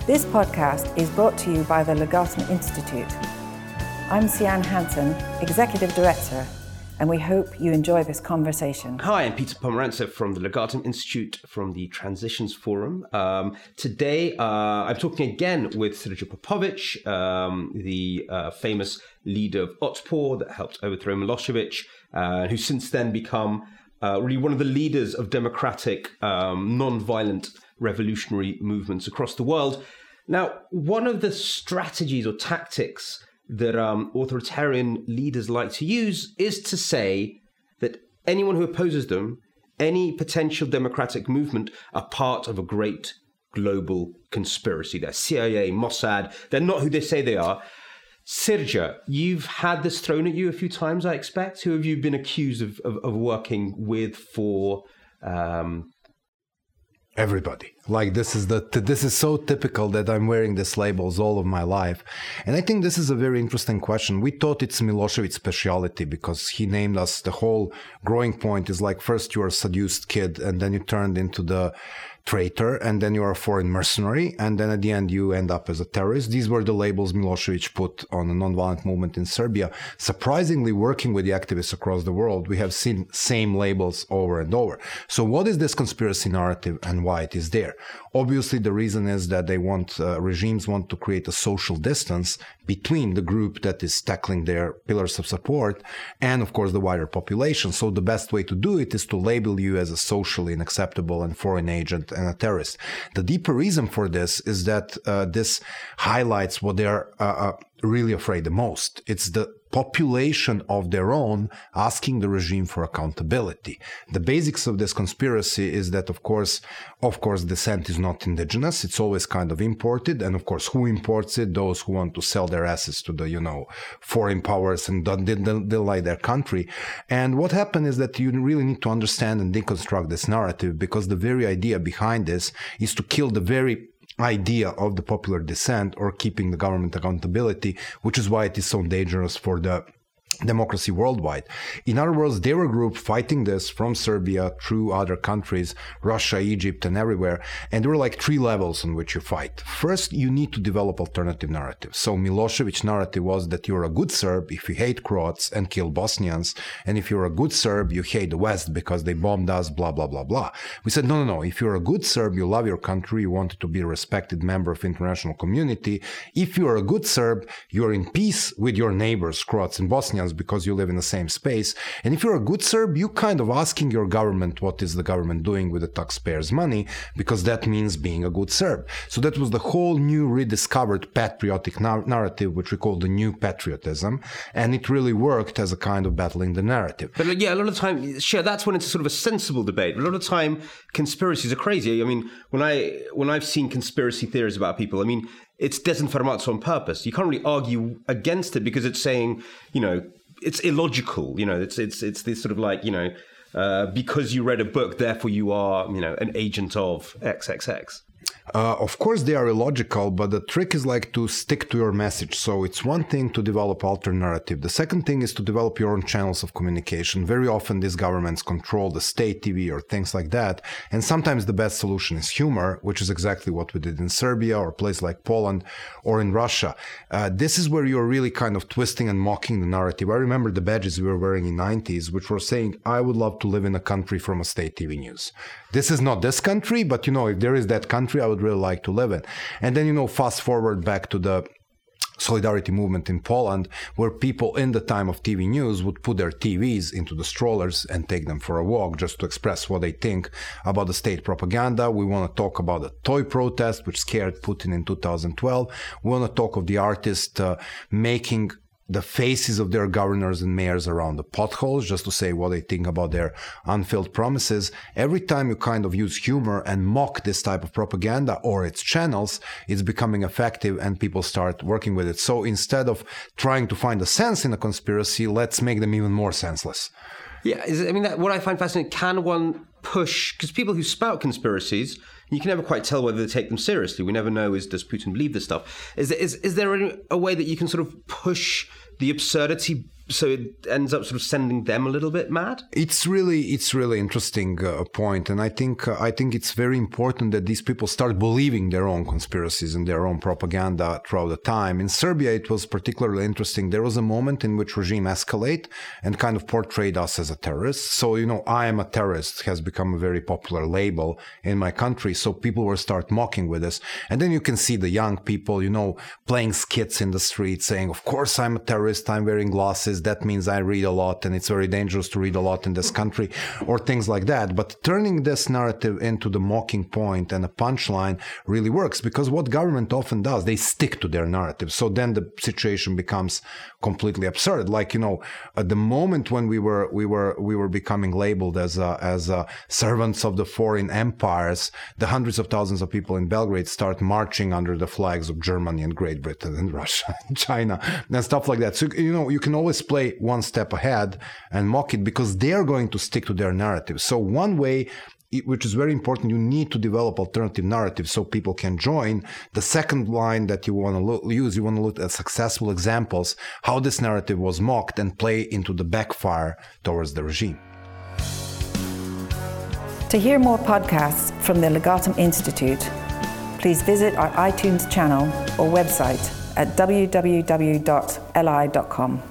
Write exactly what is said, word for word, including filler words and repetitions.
This podcast is brought to you by the Legatum Institute. I'm Sian Hansen, Executive Director, and we hope you enjoy this conversation. Hi, I'm Peter Pomerantsev from the Legatum Institute from the Transitions Forum. Um, today, uh, I'm talking again with Srdjo Popovic, um, the uh, famous leader of Otpor that helped overthrow Milosevic, uh, who's since then become uh, really one of the leaders of democratic, um, non-violent revolutionary movements across the world. Now, one of the strategies or tactics that um, authoritarian leaders like to use is to say that anyone who opposes them, any potential democratic movement, are part of a great global conspiracy. They're C I A, Mossad, they're not who they say they are. Srdjo, you've had this thrown at you a few times, I expect. Who have you been accused of, of, of working with for... Um, Everybody. Like this is the this is so typical that I'm wearing these labels all of my life. And I think this is a very interesting question. We thought it's Milosevic's speciality because he named us. The whole growing point is like first you are a seduced kid and then you turned into the traitor and then you are a foreign mercenary and then at the end you end up as a terrorist. These were the labels Milosevic put on a nonviolent movement in Serbia. Surprisingly, working with the activists across the world, we have seen same labels over and over. So what is this conspiracy narrative and why it is there? Obviously, the reason is that they want, uh, regimes want to create a social distance between the group that is tackling their pillars of support and, of course, the wider population. So the best way to do it is to label you as a socially unacceptable and foreign agent and a terrorist. The deeper reason for this is that uh, this highlights what they are uh, uh, really afraid the most. It's the population of their own asking the regime for accountability. The basics of this conspiracy is that, of course, of course, dissent is not indigenous. It's always kind of imported. And of course, who imports it? Those who want to sell their assets to the, you know, foreign powers and don't deny their country. And what happened is that you really need to understand and deconstruct this narrative because the very idea behind this is to kill the very idea of the popular dissent or keeping the government accountability, which is why it is so dangerous for the democracy worldwide. In other words, they were a group fighting this from Serbia through other countries, Russia, Egypt, and everywhere. And there were like three levels on which you fight. First, you need to develop alternative narratives. So Milosevic's narrative was that you're a good Serb if you hate Croats and kill Bosnians. And if you're a good Serb, you hate the West because they bombed us, blah, blah, blah, blah. We said, no, no, no. If you're a good Serb, you love your country, you want to be a respected member of international community. If you're a good Serb, you're in peace with your neighbors, Croats and Bosnians, because you live in the same space. And if you're a good Serb, you kind of asking your government what is the government doing with the taxpayers' money, because that means being a good Serb. So that was the whole new rediscovered patriotic nar- narrative, which we call the new patriotism. And it really worked as a kind of battling the narrative. But yeah, a lot of time, sure, that's when it's sort of a sensible debate. A lot of time, conspiracies are crazy. I mean, when, I, when I've seen conspiracy theories about people, I mean, it's desinformation on purpose. You can't really argue against it because it's saying, you know, it's illogical, you know, it's it's it's this sort of like, you know, uh, because you read a book, therefore you are, you know, an agent of X X X. Uh, of course, they are illogical, but the trick is like to stick to your message. So it's one thing to develop alter narrative. The second thing is to develop your own channels of communication. Very often these governments control the state T V or things like that. And sometimes the best solution is humor, which is exactly what we did in Serbia or a place like Poland or in Russia. Uh, this is where you're really kind of twisting and mocking the narrative. I remember the badges we were wearing in the nineties, which were saying, I would love to live in a country from a state T V news. This is not this country, but, you know, if there is that country, I would really like to live in. And then, you know, fast forward back to the solidarity movement in Poland, where people in the time of T V news would put their T Vs into the strollers and take them for a walk just to express what they think about the state propaganda. We want to talk about the toy protest, which scared Putin in two thousand twelve. We want to talk of the artists uh, making the faces of their governors and mayors around the potholes, just to say what they think about their unfilled promises. Every time you kind of use humor and mock this type of propaganda or its channels, it's becoming effective and people start working with it. So instead of trying to find a sense in a conspiracy, let's make them even more senseless. Yeah, I mean, that, what I find fascinating, can one push, because people who spout conspiracies, you can never quite tell whether they take them seriously. We never know, is does Putin believe this stuff? Is, is, is there a, a way that you can sort of push the absurdity so it ends up sort of sending them a little bit mad? It's really, it's really interesting uh, point, and I think uh, I think it's very important that these people start believing their own conspiracies and their own propaganda throughout the time. In Serbia, it was particularly interesting. There was a moment in which regime escalate and kind of portrayed us as a terrorist. So you know, I am a terrorist has become a very popular label in my country. So people will start mocking with this, and then you can see the young people, you know, playing skits in the street, saying, "Of course, I'm a terrorist. I'm wearing glasses. That means I read a lot and it's very dangerous to read a lot in this country," or things like that. But turning this narrative into the mocking point and a punchline really works, because what government often does, they stick to their narrative. So then the situation becomes completely absurd. Like, you know, at the moment when we were we were we were becoming labeled as a, as a servants of the foreign empires, the hundreds of thousands of people in Belgrade start marching under the flags of Germany and Great Britain and Russia and China and stuff like that. So, you know, you can always play one step ahead and mock it, because they're going to stick to their narrative. So one way, which is very important, you need to develop alternative narratives so people can join. The second line that you want to lo- use, you want to look at successful examples, how this narrative was mocked, and play into the backfire towards the regime. To hear more podcasts from the Legatum Institute, please visit our iTunes channel or website at w w w dot l i dot com.